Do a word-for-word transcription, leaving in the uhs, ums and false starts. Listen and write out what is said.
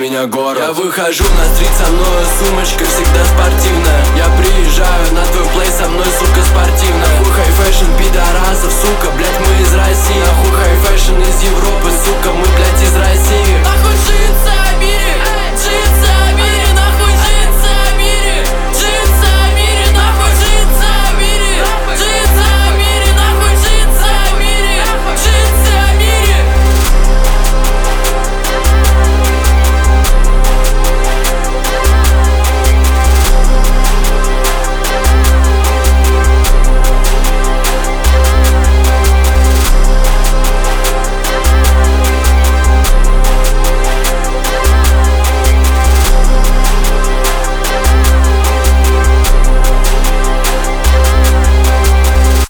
меня город. Я выхожу на стрит, со мною сумочка всегда спортивная. Я приезжаю на твой плей, со мной, сука, спортивная. Хай фэшн пидорасов, сука, блять, мы из райса.